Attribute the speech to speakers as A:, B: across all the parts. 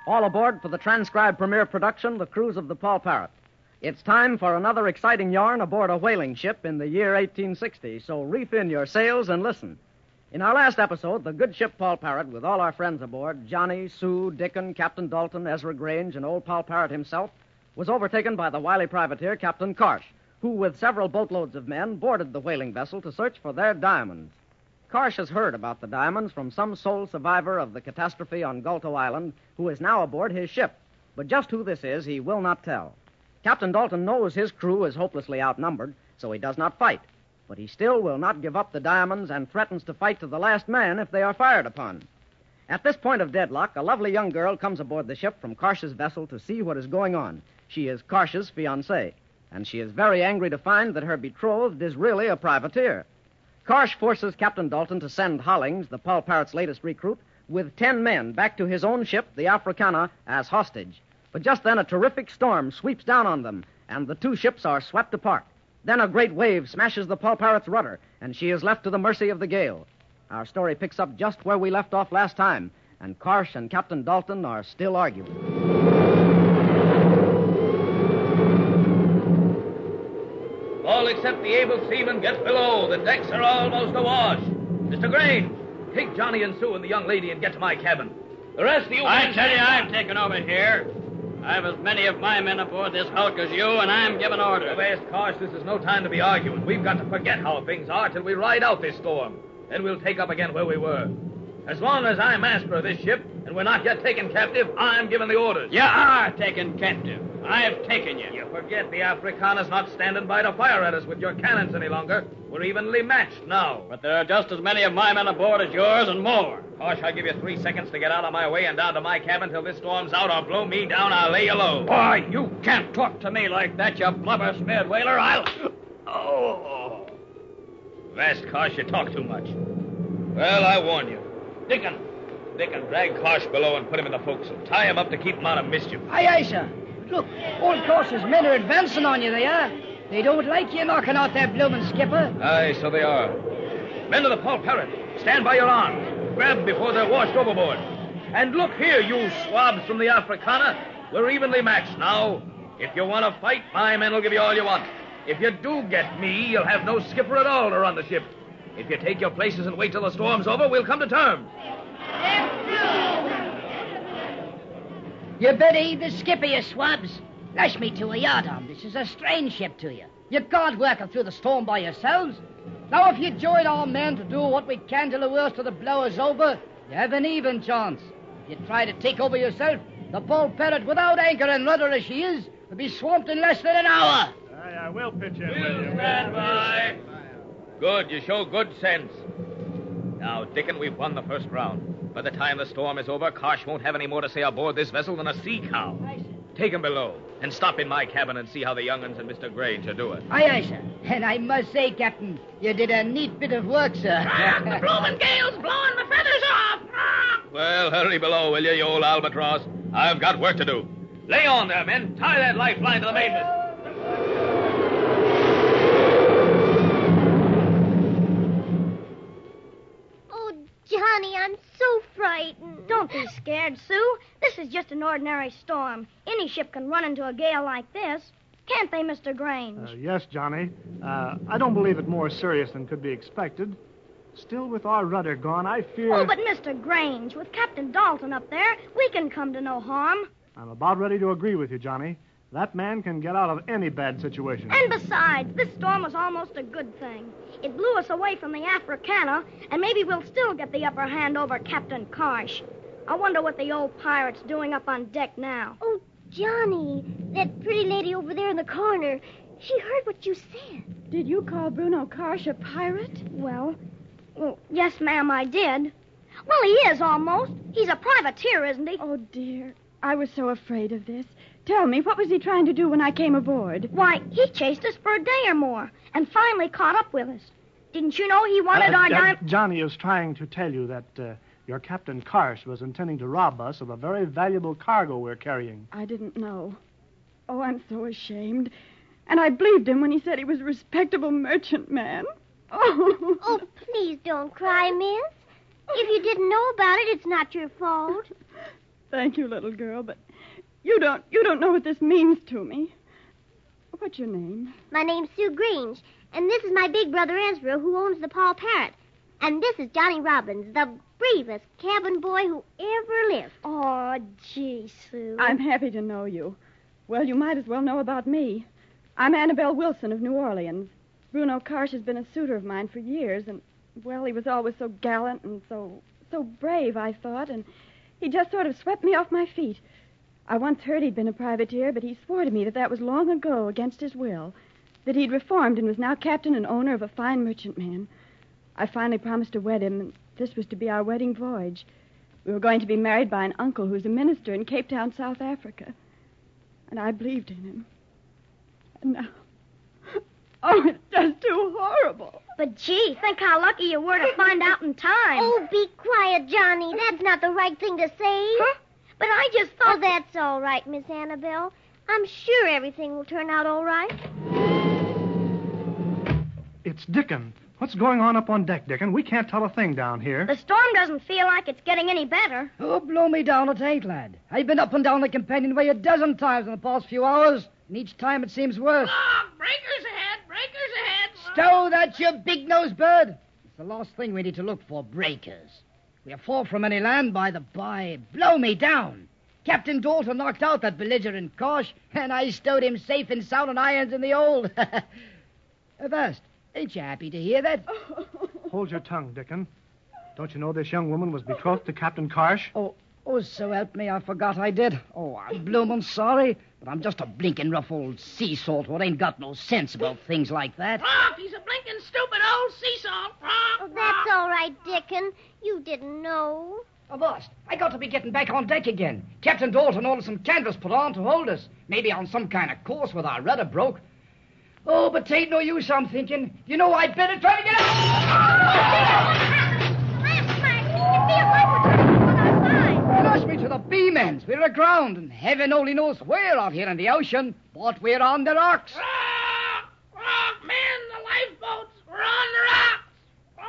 A: All aboard for the transcribed premiere production, The Cruise of the Paul Parrot. It's time for another exciting yarn aboard a whaling ship in the year 1860, so reef in your sails and listen. In our last episode, the good ship Paul Parrot, with all our friends aboard, Johnny, Sue, Dickon, Captain Dalton, Ezra Grange, and old Paul Parrot himself, was overtaken by the wily privateer, Captain Karsh, who, with several boatloads of men, boarded the whaling vessel to search for their diamonds. Karsh has heard about the diamonds from some sole survivor of the catastrophe on Gulto Island, who is now aboard his ship. But just who this is, he will not tell. Captain Dalton knows his crew is hopelessly outnumbered, so he does not fight. But he still will not give up the diamonds and threatens to fight to the last man if they are fired upon. At this point of deadlock, a lovely young girl comes aboard the ship from Karsh's vessel to see what is going on. She is Karsh's fiancée, and she is very angry to find that her betrothed is really a privateer. Karsh forces Captain Dalton to send Hollings, the Paul Parrot's latest recruit, with 10 men back to his own ship, the Africana, as hostage. But just then a terrific storm sweeps down on them, and the two ships are swept apart. Then a great wave smashes the Paul Parrot's rudder, and she is left to the mercy of the gale. Our story picks up just where we left off last time, and Karsh and Captain Dalton are still arguing.
B: All except the able seamen get below. The decks are almost awash. Mr. Grange, take Johnny and Sue and the young lady and get to my cabin. The rest of you...
C: I tell you, I'm taking over here. I've as many of my men aboard this hulk as you, and I'm giving orders.
B: Avast, Karsh, this is no time to be arguing. We've got to forget how things are till we ride out this storm. Then we'll take up again where we were. As long as I'm master of this ship, and we're not yet taken captive, I'm giving the orders.
C: You are taken captive. I've taken you.
B: You forget the Africana's not standing by to fire at us with your cannons any longer. We're evenly matched now.
C: But there are just as many of my men aboard as yours and more.
B: Gosh, I'll give you 3 seconds to get out of my way and down to my cabin till this storm's out, or blow me down, I'll lay you low.
C: Boy, you can't talk to me like that, you blubber-smeared whaler. Oh.
B: Vast, Karsh, you talk too much. Well, I warn you. Dickon, drag Karsh below and put him in the forecastle. Tie him up to keep him out of mischief.
D: Aye, sir. Look, old Karsh's men are advancing on you, they are. They don't like you knocking out their bloomin' skipper.
B: Aye, so they are. Men of the Paul Parrot, stand by your arms. Grab them before they're washed overboard. And look here, you swabs from the Africana. We're evenly matched now. If you want to fight, my men will give you all you want. If you do get me, you'll have no skipper at all to run the ship. If you take your places and wait till the storm's over, we'll come to terms.
D: You better eat the skipper, you swabs. Lash me to a yardarm. This is a strange ship to you. You can't work her through the storm by yourselves. Now, if you join our men to do what we can till the worst of the blow is over, you have an even chance. If you try to take over yourself, the Paul Parrot, without anchor and rudder as she is, will be swamped in less than an hour.
E: Aye, we'll pitch in.
B: We'll stand by. Good, you show good sense. Now, Dickon, we've won the first round. By the time the storm is over, Karsh won't have any more to say aboard this vessel than a sea cow.
D: Aye, sir.
B: Take him below and stop in my cabin and see how the young'uns and Mr. Grange are doing.
D: Aye, sir. And I must say, Captain, you did a neat bit of work, sir.
C: The bloomin' gale's blowing my feathers off.
B: Well, hurry below, will you old albatross? I've got work to do. Lay on there, men. Tie that lifeline to the mainmast.
F: Johnny, I'm so frightened. Don't be scared, Sue. This is just an ordinary storm. Any ship can run into a gale like this. Can't they, Mr. Grange?
E: Yes, Johnny. I don't believe it more serious than could be expected. Still, with our rudder gone, I fear...
F: Oh, but Mr. Grange, with Captain Dalton up there, we can come to no harm.
E: I'm about ready to agree with you, Johnny. That man can get out of any bad situation.
F: And besides, this storm was almost a good thing. It blew us away from the Africana, and maybe we'll still get the upper hand over Captain Karsh. I wonder what the old pirate's doing up on deck now.
G: Oh, Johnny, that pretty lady over there in the corner, she heard what you said.
H: Did you call Bruno Karsh a pirate?
F: Well, yes, ma'am, I did. Well, he is almost. He's a privateer, isn't he?
H: Oh, dear. I was so afraid of this. Tell me, what was he trying to do when I came aboard?
F: Why, he chased us for a day or more and finally caught up with us. Didn't you know he wanted our diamond?
E: Johnny is trying to tell you that your Captain Karsh was intending to rob us of a very valuable cargo we're carrying.
H: I didn't know. Oh, I'm so ashamed. And I believed him when he said he was a respectable merchant man. Oh.
G: Oh, please don't cry, miss. If you didn't know about it, it's not your fault.
H: Thank you, little girl, but you don't know what this means to me. What's your name?
G: My name's Sue Grange, and this is my big brother Ezra, who owns the Paul Parrot. And this is Johnny Robbins, the bravest cabin boy who ever lived.
F: Oh, gee, Sue.
H: I'm happy to know you. Well, you might as well know about me. I'm Annabelle Wilson of New Orleans. Bruno Karsh has been a suitor of mine for years, and, well, he was always so gallant and so brave, I thought, and he just sort of swept me off my feet. I once heard he'd been a privateer, but he swore to me that was long ago, against his will, that he'd reformed and was now captain and owner of a fine merchantman. I finally promised to wed him, and this was to be our wedding voyage. We were going to be married by an uncle who's a minister in Cape Town, South Africa. And I believed in him. And now... Oh, it's just too horrible.
F: But, gee, think how lucky you were to find out in time.
G: Oh, be quiet, Johnny. That's not the right thing to say.
F: Huh? But I just thought...
G: Oh, that's all right, Miss Annabelle. I'm sure everything will turn out all right.
E: It's Dickon. What's going on up on deck, Dickon? We can't tell a thing down here.
F: The storm doesn't feel like it's getting any better.
D: Oh, blow me down, it ain't, lad. I've been up and down the companionway a dozen times in the past few hours, and each time it seems worse.
C: Oh, breakers ahead, breakers ahead.
D: Stow that, you big-nosed bird. It's the last thing we need to look for, breakers. We're far from any land, by the by. Blow me down. Captain Dalton knocked out that belligerent Karsh, and I stowed him safe and sound and irons in the old. Avast, ain't you happy to hear that?
E: Hold your tongue, Dickon. Don't you know this young woman was betrothed to Captain Karsh?
D: Oh, so help me, I forgot I did. Oh, I'm bloomin' sorry, but I'm just a blinking rough old sea salt who ain't got no sense about things like that.
C: Rock, he's a blinking stupid old sea salt. Rock,
G: Oh, that's all right, Dickon. You didn't know.
D: Avast, I got to be getting back on deck again. Captain Dalton ordered some canvas put on to hold us. Maybe on some kind of course with our rudder broke. Oh, but 'tain't no use, I'm thinking. You know I'd better try to get out. Flush me to the beam ends. We're aground, and heaven only knows where out here in the ocean, but we're on the rocks.
C: Rock, rock, man, the lifeboats. We're on the rocks. Rock,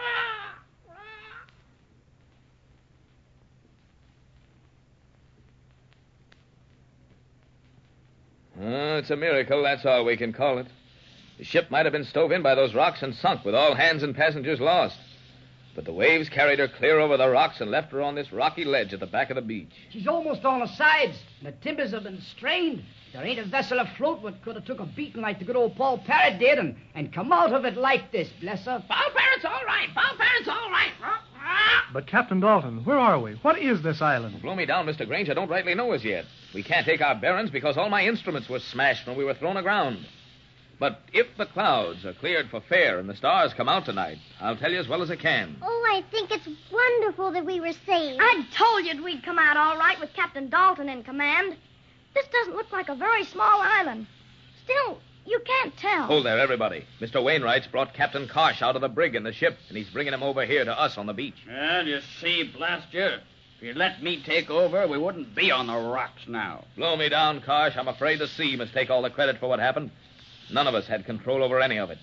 C: rock.
B: It's a miracle, that's all we can call it. The ship might have been stove in by those rocks and sunk with all hands and passengers lost. But the waves carried her clear over the rocks and left her on this rocky ledge at the back of the beach.
D: She's almost on the sides, and the timbers have been strained. There ain't a vessel afloat what could have took a beating like the good old Paul Parrot did and come out of it like this, bless her.
C: Paul Parrot's all right. Paul Parrot's all right. Rock, rock.
E: But, Captain Dalton, where are we? What is this island?
B: Blow me down, Mr. Grange, I don't rightly know as yet. We can't take our bearings because all my instruments were smashed when we were thrown aground. But if the clouds are cleared for fair and the stars come out tonight, I'll tell you as well as I can.
G: Oh, I think it's wonderful that we were saved.
F: I told you we'd come out all right with Captain Dalton in command. This doesn't look like a very small island. Still, you can't tell.
B: Hold there, everybody. Mr. Wainwright's brought Captain Karsh out of the brig in the ship, and he's bringing him over here to us on the beach.
C: Well, you see, blast you. If you'd let me take over, we wouldn't be on the rocks now.
B: Blow me down, Karsh. I'm afraid the sea must take all the credit for what happened. None of us had control over any of it.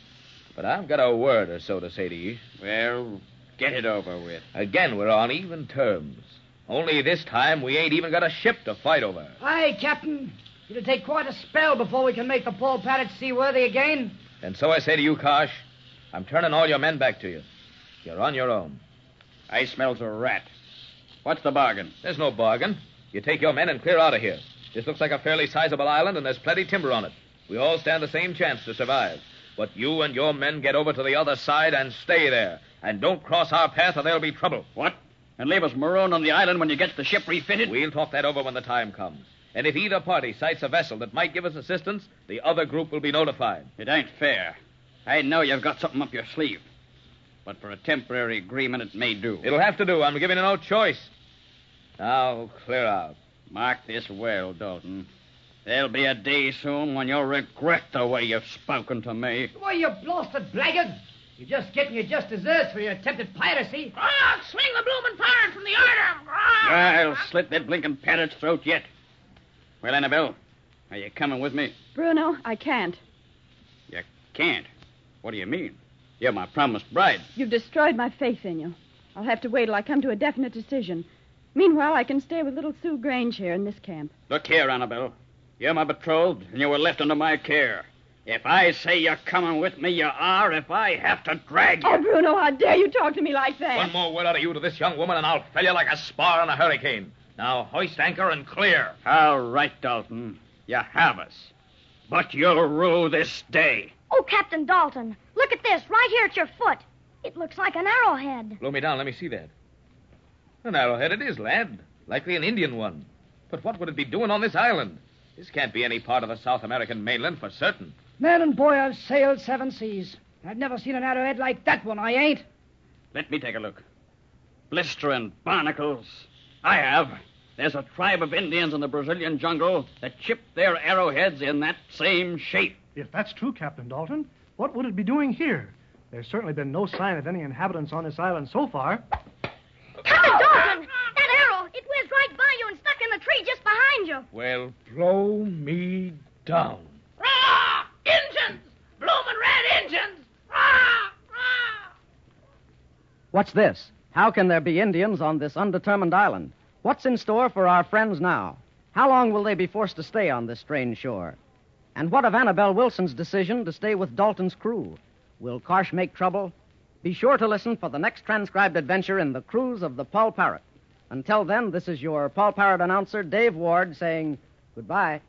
B: But I've got a word or so to say to you.
C: Well, get it over with.
B: Again, we're on even terms. Only this time, we ain't even got a ship to fight over.
D: Aye, Captain. It'll take quite a spell before we can make the Paul Parrot seaworthy again.
B: And so I say to you, Karsh, I'm turning all your men back to you. You're on your own.
C: I smells a rat. What's the bargain?
B: There's no bargain. You take your men and clear out of here. This looks like a fairly sizable island, and there's plenty timber on it. We all stand the same chance to survive. But you and your men get over to the other side and stay there. And don't cross our path or there'll be trouble.
C: What? And leave us marooned on the island when you get the ship refitted?
B: We'll talk that over when the time comes. And if either party sights a vessel that might give us assistance, the other group will be notified.
C: It ain't fair. I know you've got something up your sleeve. But for a temporary agreement, it may do.
B: It'll have to do. I'm giving you no choice. Now, clear out.
C: Mark this well, Dalton. There'll be a day soon when you'll regret the way you've spoken to me.
D: Why, you blasted blackguard. You're just getting your just desserts for your attempted piracy.
C: Rock, swing the bloomin' pirate from the yardarm. I'll slit that blinking parrot's throat yet. Well, Annabelle, are you coming with me?
H: Bruno, I can't.
C: You can't. What do you mean? You're my promised bride.
H: You've destroyed my faith in you. I'll have to wait till I come to a definite decision. Meanwhile, I can stay with little Sue Grange here in this camp.
C: Look here, Annabelle. You're my betrothed, and you were left under my care. If I say you're coming with me, you are. If I have to drag you...
H: Oh, Bruno, how dare you talk to me like that?
B: One more word out of you to this young woman, and I'll fell you like a spar in a hurricane. Now, hoist anchor and clear.
C: All right, Dalton. You have us. But you'll rue this day.
F: Oh, Captain Dalton, look at this, right here at your foot. It looks like an arrowhead.
B: Blow me down, let me see that. An arrowhead it is, lad. Likely an Indian one. But what would it be doing on this island? This can't be any part of the South American mainland for certain.
D: Man and boy, I've sailed 7 seas. I've never seen an arrowhead like that one, I ain't.
C: Let me take a look. Blistering barnacles. I have. There's a tribe of Indians in the Brazilian jungle that chip their arrowheads in that same shape.
E: If that's true, Captain Dalton, what would it be doing here? There's certainly been no sign of any inhabitants on this island so far.
F: Captain Dalton, that arrow, it whizzed right by you and stuck in the tree just behind you.
B: Well, blow me down.
I: Rah! Injuns! Bloomin' red Injuns! Rah! Rah!
A: What's this? How can there be Indians on this undetermined island? What's in store for our friends now? How long will they be forced to stay on this strange shore? And what of Annabelle Wilson's decision to stay with Dalton's crew? Will Karsh make trouble? Be sure to listen for the next transcribed adventure in the cruise of the Paul Parrot. Until then, this is your Paul Parrot announcer, Dave Ward, saying goodbye.